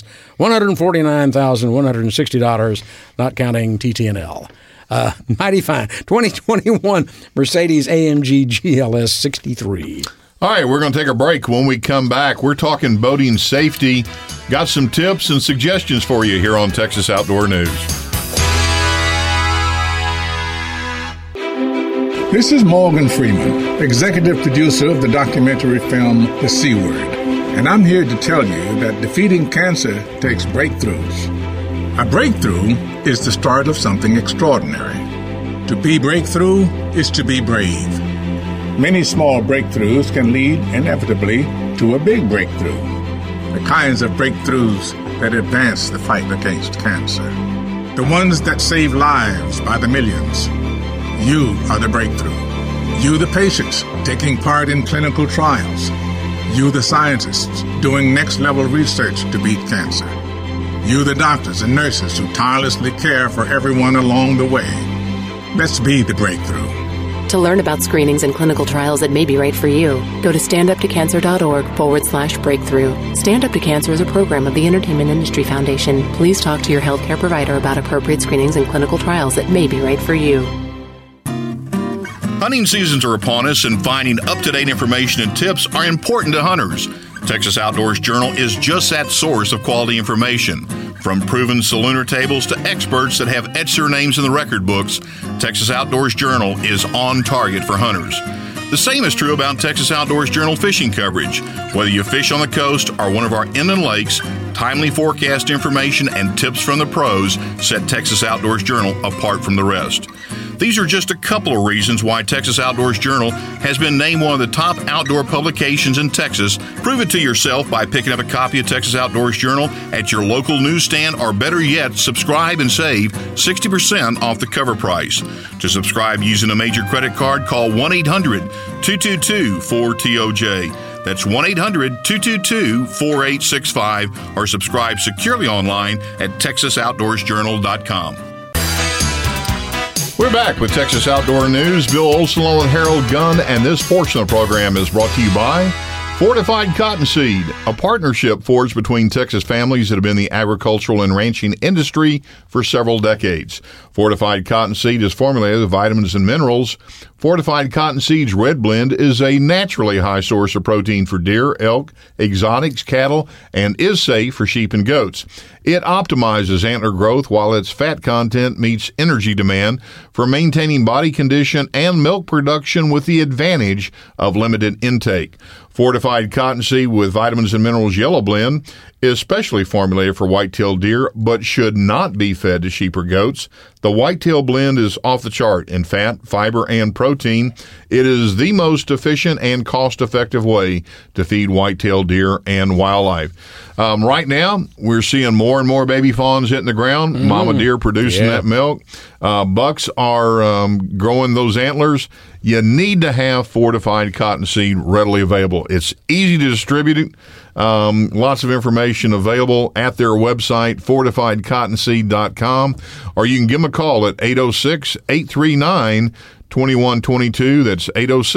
$149,160, not counting TT&L. Mighty fine. 2021 Mercedes AMG GLS 63. All right, we're going to take a break. When we come back, we're talking boating safety. Got some tips and suggestions for you here on Texas Outdoor News. This is Morgan Freeman, executive producer of the documentary film The C Word, and I'm here to tell you that defeating cancer takes breakthroughs. A breakthrough is the start of something extraordinary. To be breakthrough is to be brave. Many small breakthroughs can lead inevitably to a big breakthrough. the kinds of breakthroughs that advance the fight against cancer, the ones that save lives by the millions. You are the breakthrough. You, the patients, taking part in clinical trials. You, the scientists, doing next-level research to beat cancer. You, the doctors and nurses who tirelessly care for everyone along the way. Let's be the breakthrough. To learn about screenings and clinical trials that may be right for you, go to standuptocancer.org/breakthrough. Stand Up to Cancer is a program of the Entertainment Industry Foundation. Please talk to your healthcare provider about appropriate screenings and clinical trials that may be right for you. Hunting seasons are upon us, and finding up-to-date information and tips are important to hunters. Texas Outdoors Journal is just that source of quality information. From proven salooner tables to experts that have etched their names in the record books, Texas Outdoors Journal is on target for hunters. The same is true about Texas Outdoors Journal fishing coverage. Whether you fish on the coast or one of our inland lakes, timely forecast information and tips from the pros set Texas Outdoors Journal apart from the rest. These are just a couple of reasons why Texas Outdoors Journal has been named one of the top outdoor publications in Texas. Prove it to yourself by picking up a copy of Texas Outdoors Journal at your local newsstand, or better yet, subscribe and save 60% off the cover price. To subscribe using a major credit card, call 1-800-222-4TOJ. That's 1-800-222-4865, or subscribe securely online at texasoutdoorsjournal.com. We're back with Texas Outdoor News. Bill Olson along with Harold Gunn, and this portion of the program is brought to you by Fortified Cottonseed, a partnership forged between Texas families that have been in the agricultural and ranching industry for several decades. Fortified Cottonseed is formulated with vitamins and minerals. Fortified Cottonseed's Red Blend is a naturally high source of protein for deer, elk, exotics, cattle, and is safe for sheep and goats. It optimizes antler growth while its fat content meets energy demand for maintaining body condition and milk production with the advantage of limited intake. Fortified Cottonseed with vitamins and minerals Yellow Blend is specially formulated for whitetail deer, but should not be fed to sheep or goats. The whitetail blend is off the chart in fat, fiber, and protein. It is the most efficient and cost-effective way to feed whitetail deer and wildlife. Right now, we're seeing more and more baby fawns hitting the ground. Mama deer producing that milk. Bucks are growing those antlers. You need to have Fortified Cottonseed readily available. It's easy to distribute. Lots of information available at their website, fortifiedcottonseed.com, or you can give them a call at 806-839-2122. That's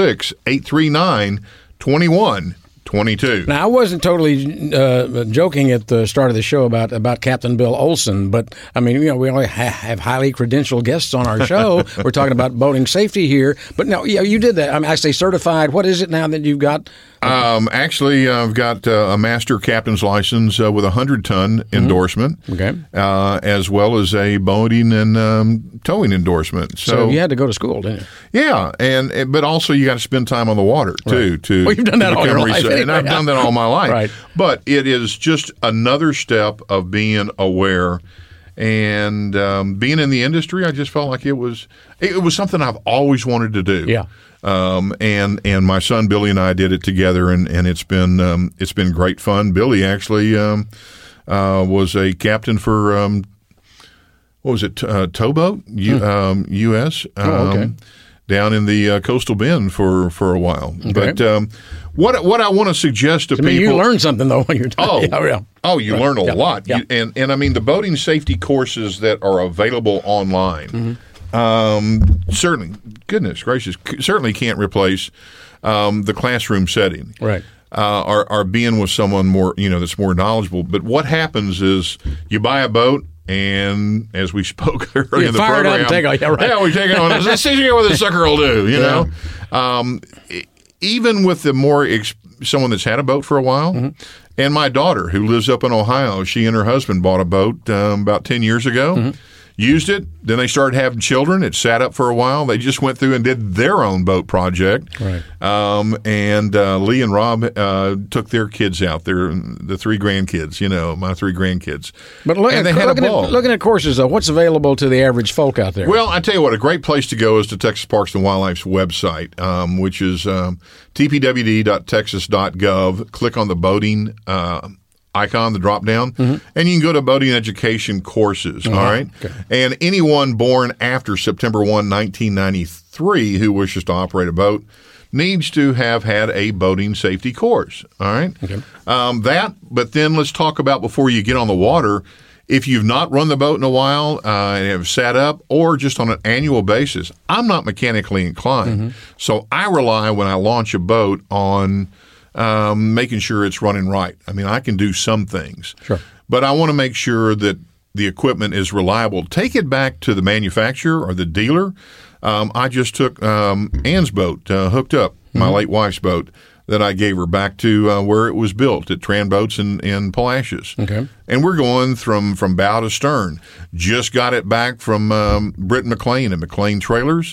806-839-2122. Now, I wasn't totally joking at the start of the show about Captain Bill Olson, but I mean, we only have highly credentialed guests on our show. We're talking about boating safety here, but no, you did that. I mean, I say certified. What is it now that you've got? Actually, I've got a master captain's license with a 100-ton endorsement, as well as a boating and towing endorsement. So you had to go to school, didn't you? Yeah, but also you got to spend time on the water too. Well, you've done that all your life, and I've done that all my life. Right. But it is just another step of being aware. And being in the industry, I just felt like it was something I've always wanted to do. Yeah. And my son Billy and I did it together, and it's been great fun. Billy actually was a captain for what was it, towboat U.S. Down in the Coastal Bend for a while. Okay. But what I want to suggest to people, you learn something though when you're talking. You learn a lot. Yeah. And I mean the boating safety courses that are available online. Certainly, goodness gracious, certainly can't replace the classroom setting. Right. Or being with someone more, that's more knowledgeable. But what happens is you buy a boat, and as we spoke earlier in the program, we take it on. Let's see what this sucker will do. You know, even with the more someone that's had a boat for a while. And my daughter, who lives up in Ohio, she and her husband bought a boat about 10 years ago. Used it, then they started having children. It sat up for a while. They just went through and did their own boat project. Right. And Lee and Rob took their kids out. They're the three grandkids, my three grandkids. But they had a ball. Looking at courses, though, what's available to the average folk out there? Well, I tell you what, a great place to go is to Texas Parks and Wildlife's website, which is tpwd.texas.gov. Click on the boating icon, the drop down, and you can go to boating education courses. All right. Okay. And anyone born after September 1, 1993 who wishes to operate a boat needs to have had a boating safety course. All right. Okay. But then let's talk about before you get on the water. If you've not run the boat in a while and have sat up or just on an annual basis, I'm not mechanically inclined. So I rely when I launch a boat on making sure it's running right. I mean, I can do some things. Sure. But I want to make sure that the equipment is reliable. Take it back to the manufacturer or the dealer. I just took Ann's boat, hooked up, my late wife's boat, that I gave her back to where it was built at Tran Boats in Palacios. Okay. And we're going from bow to stern. Just got it back from Britt McLean at McLean Trailers.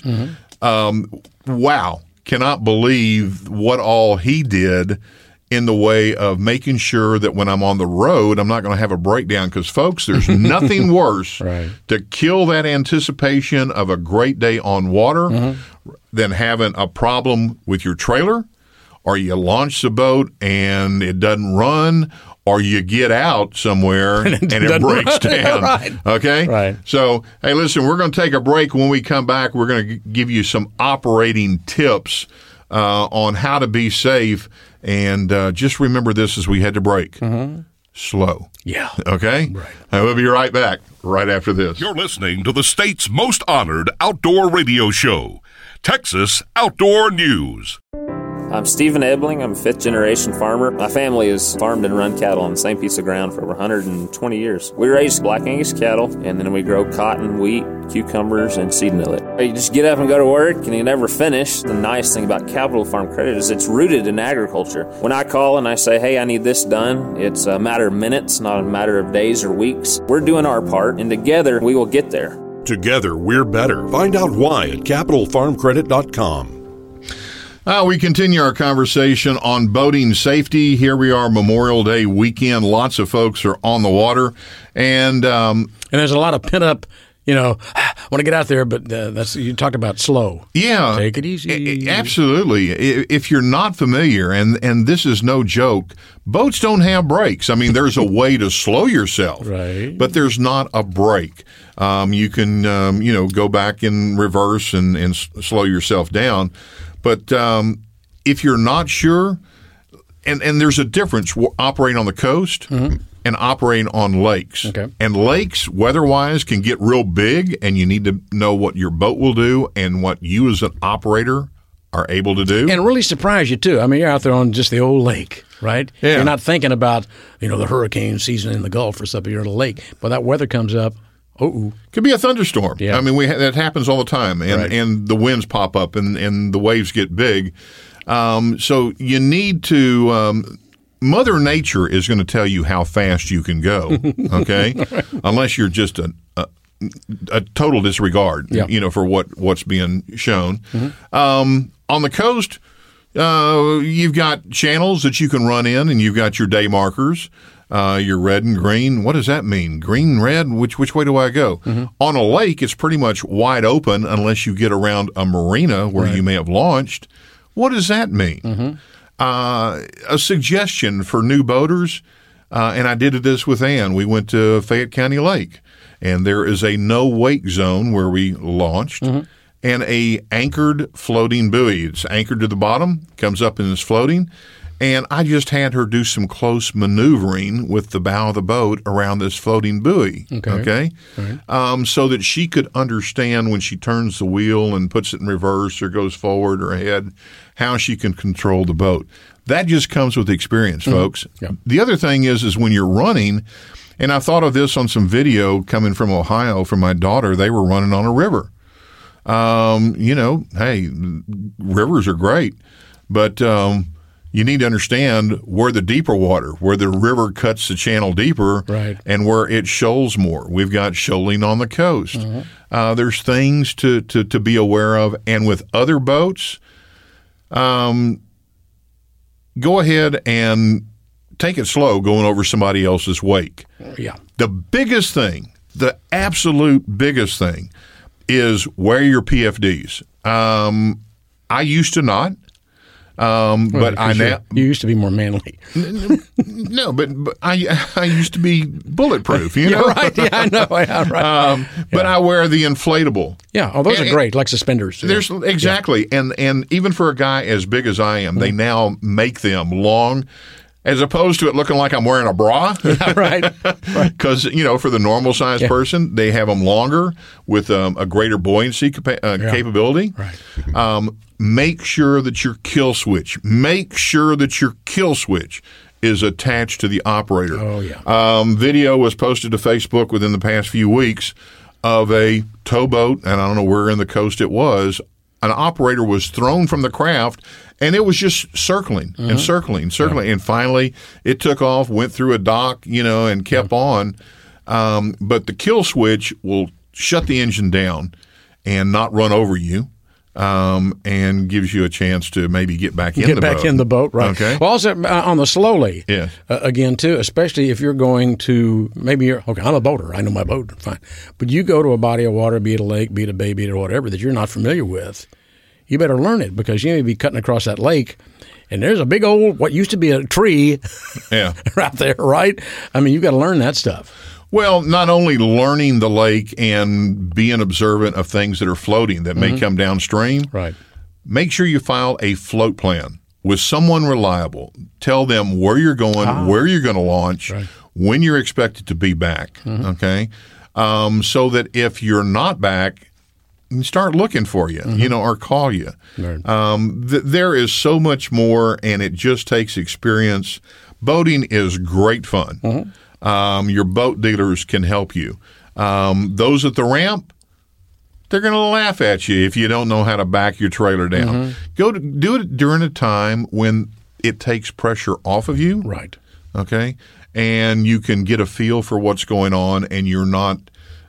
Wow. Cannot believe what all he did in the way of making sure that when I'm on the road, I'm not going to have a breakdown. Because, folks, there's nothing worse to kill that anticipation of a great day on water than having a problem with your trailer, or you launch the boat and it doesn't run, or you get out somewhere and it breaks down. Right. Okay? Right. So, hey, listen, we're going to take a break. When we come back, we're going to give you some operating tips on how to be safe. And just remember this as we head to break. Slow. Yeah. Okay? Right. We'll be right back right after this. You're listening to the state's most honored outdoor radio show, Texas Outdoor News. I'm Stephen Ebling. I'm a fifth-generation farmer. My family has farmed and run cattle on the same piece of ground for over 120 years. We raise Black Angus cattle, and then we grow cotton, wheat, cucumbers, and seed millet. You just get up and go to work, and you never finish. The nice thing about Capital Farm Credit is it's rooted in agriculture. When I call and I say, hey, I need this done, it's a matter of minutes, not a matter of days or weeks. We're doing our part, and together we will get there. Together, we're better. Find out why at CapitalFarmCredit.com. We continue our conversation on boating safety. Here we are, Memorial Day weekend. Lots of folks are on the water. And there's a lot of pent-up, want to get out there, but that's you talked about slow. Yeah. Take it easy. Absolutely. If you're not familiar, and this is no joke, boats don't have brakes. I mean, there's a way to slow yourself, right? But there's not a brake. You can, go back in reverse and slow yourself down. But if you're not sure, and there's a difference operating on the coast and operating on lakes. Okay. And lakes, weather-wise, can get real big, and you need to know what your boat will do and what you as an operator are able to do. And really surprise you, too. I mean, you're out there on just the old lake, right? Yeah. You're not thinking about, the hurricane season in the Gulf or something. You're at a lake. But that weather comes up. Could be a thunderstorm. Yeah. I mean, that happens all the time, and Right. and the winds pop up and the waves get big. So you need to. Mother Nature is going to tell you how fast you can go. Okay, unless you're just a total disregard. Yeah. For what's being shown. On the coast, you've got channels that you can run in, and you've got your day markers. Your red and green. What does that mean? Green, red? Which way do I go? On a lake, it's pretty much wide open unless you get around a marina where you may have launched. What does that mean? A suggestion for new boaters, and I did this with Ann. We went to Fayette County Lake, and there is a no-wake zone where we launched. And a anchored floating buoy. It's anchored to the bottom, comes up and is floating. And I just had her do some close maneuvering with the bow of the boat around this floating buoy, okay? Right. So that she could understand when she turns the wheel and puts it in reverse or goes forward or ahead, how she can control the boat. That just comes with experience, folks. Yeah. The other thing is when you're running, and I thought of this on some video coming from Ohio from my daughter, they were running on a river. Hey, rivers are great, but you need to understand where the deeper water, where the river cuts the channel deeper, right, and where it shoals more. We've got shoaling on the coast. There's things to be aware of. And with other boats, go ahead and take it slow going over somebody else's wake. Yeah. The biggest thing, the absolute biggest thing, is wear your PFDs. I used to not. But I now you used to be more manly. No, but I used to be bulletproof. You know, right? Yeah, I know. Yeah, right. But I wear the inflatable. Yeah, oh, those are great, like suspenders. There's exactly, and even for a guy as big as I am, they now make them long. As opposed to it looking like I'm wearing a bra. Yeah, right. Because, for the normal sized person, they have them longer with a greater buoyancy capability. Right. Make sure that your kill switch is attached to the operator. Oh, yeah. Video was posted to Facebook within the past few weeks of a towboat, and I don't know where in the coast it was. An operator was thrown from the craft, and it was just circling and circling. And finally, it took off, went through a dock, and kept on. But the kill switch will shut the engine down and not run over you. And gives you a chance to maybe get back in the boat. Get back in the boat, right. Okay. Well, also on the slowly, yes. Again, too, especially if you're going to, I'm a boater, I know my boat, fine. But you go to a body of water, be it a lake, be it a bay, be it whatever, that you're not familiar with, you better learn it because you may be cutting across that lake and there's a big old, what used to be a tree right there, right? I mean, you got to learn that stuff. Well, not only learning the lake and being observant of things that are floating that may come downstream, right. Make sure you file a float plan with someone reliable. Tell them where you're going, where you're going to launch, when you're expected to be back, okay? So that if you're not back, you start looking for you, or call you. Right. There is so much more, and it just takes experience. Boating is great fun. Your boat dealers can help you. Those at the ramp, they're going to laugh at you if you don't know how to back your trailer down. Do it during a time when it takes pressure off of you. Right. Okay? And you can get a feel for what's going on, and you're not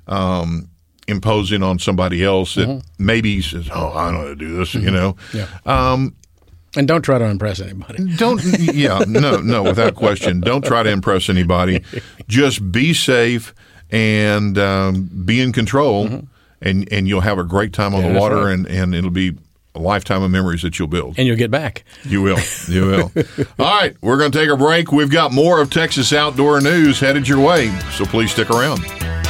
imposing on somebody else that maybe says, I don't know how to do this, Yeah. And don't try to impress anybody. No, without question. Don't try to impress anybody. Just be safe and be in control, and you'll have a great time on the water, right. and it'll be a lifetime of memories that you'll build. And you'll get back. You will. You will. All right, we're going to take a break. We've got more of Texas Outdoor News headed your way, so please stick around.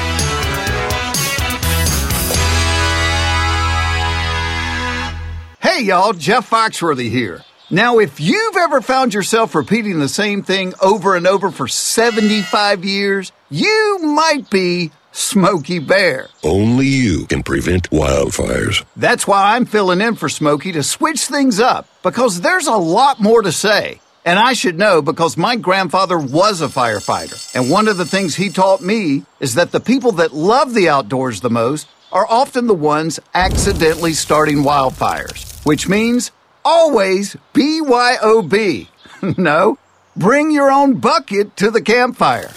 Hey y'all, Jeff Foxworthy here. Now, if you've ever found yourself repeating the same thing over and over for 75 years, you might be Smokey Bear. Only you can prevent wildfires. That's why I'm filling in for Smokey to switch things up, because there's a lot more to say. And I should know because my grandfather was a firefighter. And one of the things he taught me is that the people that love the outdoors the most are often the ones accidentally starting wildfires, which means always BYOB. No, bring your own bucket to the campfire.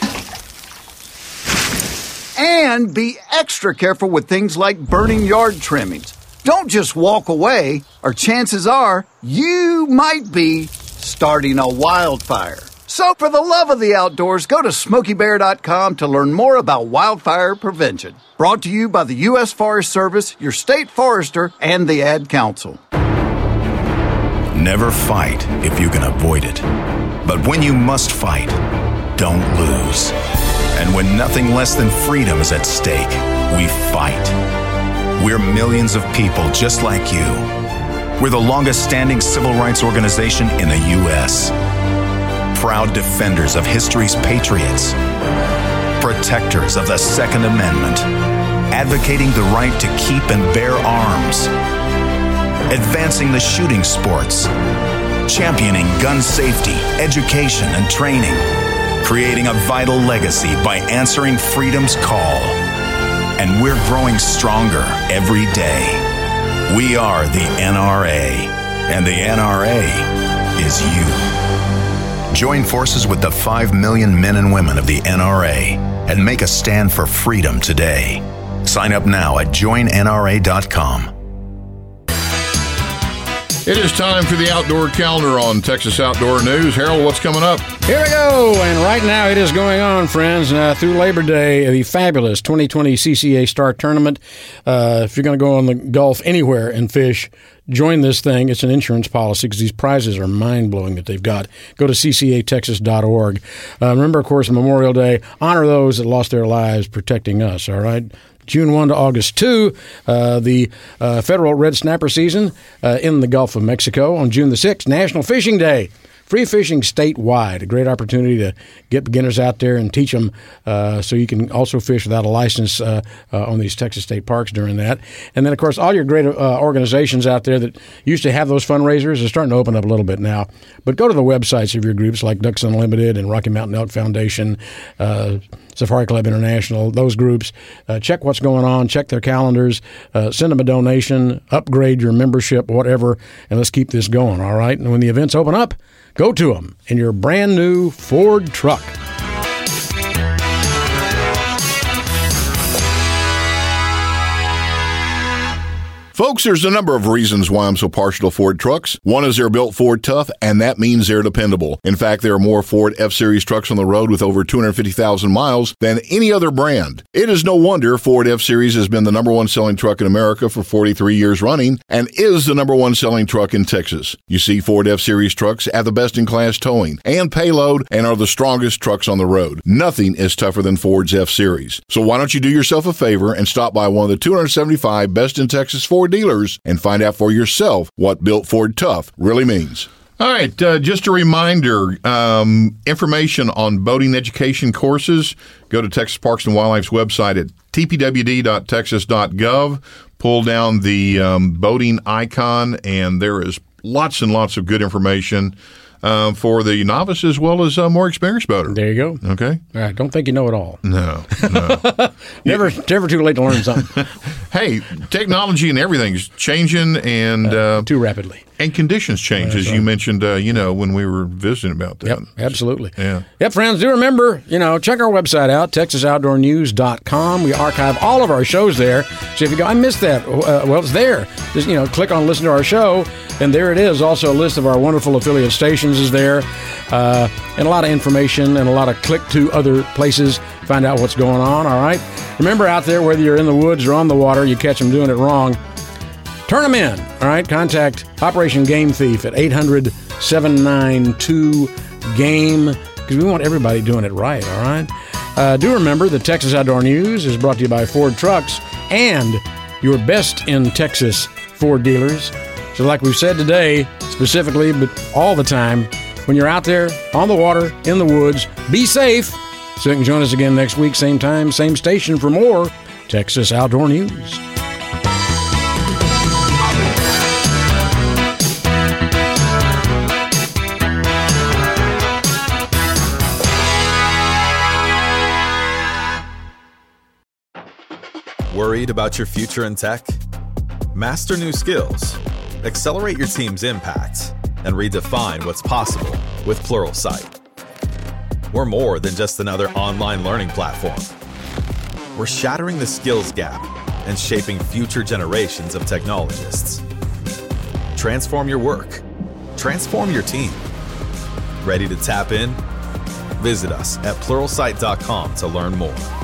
And be extra careful with things like burning yard trimmings. Don't just walk away, or chances are you might be starting a wildfire. So for the love of the outdoors, go to SmokeyBear.com to learn more about wildfire prevention. Brought to you by the U.S. Forest Service, your state forester, and the Ad Council. Never fight if you can avoid it. But when you must fight, don't lose. And when nothing less than freedom is at stake, we fight. We're millions of people just like you. We're the longest-standing civil rights organization in the U.S. Proud defenders of history's patriots. Protectors of the Second Amendment. Advocating the right to keep and bear arms. Advancing the shooting sports. Championing gun safety, education, and training. Creating a vital legacy by answering freedom's call. And we're growing stronger every day. We are the NRA, and the NRA is you. Join forces with the 5 million men and women of the NRA and make a stand for freedom today. Sign up now at joinnra.com. It is time for the Outdoor Calendar on Texas Outdoor News. Harold, what's coming up? Here we go. And right now it is going on, friends. Through Labor Day, the fabulous 2020 CCA Star Tournament. If you're going to go on the Gulf anywhere and fish, join this thing. It's an insurance policy because these prizes are mind-blowing that they've got. Go to ccatexas.org. Remember, of course, Memorial Day. Honor those that lost their lives protecting us, all right? June 1 to August 2, the federal red snapper season in the Gulf of Mexico. On June the 6th, National Fishing Day. Free fishing statewide, a great opportunity to get beginners out there and teach them so you can also fish without a license on these Texas state parks during that. And then, of course, all your great organizations out there that used to have those fundraisers are starting to open up a little bit now. But go to the websites of your groups like Ducks Unlimited and Rocky Mountain Elk Foundation, Safari Club International, those groups. Check what's going on, check their calendars, send them a donation, upgrade your membership, whatever, and let's keep this going, all right? And when the events open up, go to them in your brand new Ford truck. Folks, there's a number of reasons why I'm so partial to Ford trucks. One is they're built Ford tough, and that means they're dependable. In fact, there are more Ford F-Series trucks on the road with over 250,000 miles than any other brand. It is no wonder Ford F-Series has been the number one selling truck in America for 43 years running and is the number one selling truck in Texas. You see, Ford F-Series trucks have the best-in-class towing and payload and are the strongest trucks on the road. Nothing is tougher than Ford's F-Series. So why don't you do yourself a favor and stop by one of the 275 best-in-Texas Ford dealers and find out for yourself what built Ford tough really means. All right, just a reminder, information on boating education courses, go to Texas Parks and Wildlife's website at tpwd.texas.gov, pull down the boating icon, and there is lots and lots of good information for the novice as well as more experienced boater. There you go. Okay. All right. Don't think you know it all. No. Never too late to learn something. Hey, technology and everything's changing and too rapidly. And conditions change, as you mentioned, when we were visiting about that. Yep, absolutely. Yeah. Yep, friends, do remember, check our website out, TexasOutdoorNews.com. We archive all of our shows there. So if you go, I missed that, well, it's there. Just, click on listen to our show, and there it is. Also, a list of our wonderful affiliate stations is there, and a lot of information and a lot of click to other places. Find out what's going on, all right? Remember out there, whether you're in the woods or on the water, you catch them doing it wrong, turn them in, all right? Contact Operation Game Thief at 800-792-GAME because we want everybody doing it right, all right? Do remember that Texas Outdoor News is brought to you by Ford Trucks and your best in Texas Ford dealers. So like we've said today, specifically, but all the time, when you're out there on the water, in the woods, be safe. So you can join us again next week, same time, same station for more Texas Outdoor News. Worried about your future in tech? Master new skills, accelerate your team's impact, and redefine what's possible with Pluralsight. We're more than just another online learning platform. We're shattering the skills gap and shaping future generations of technologists. Transform your work. Transform your team. Ready to tap in? Visit us at pluralsight.com to learn more.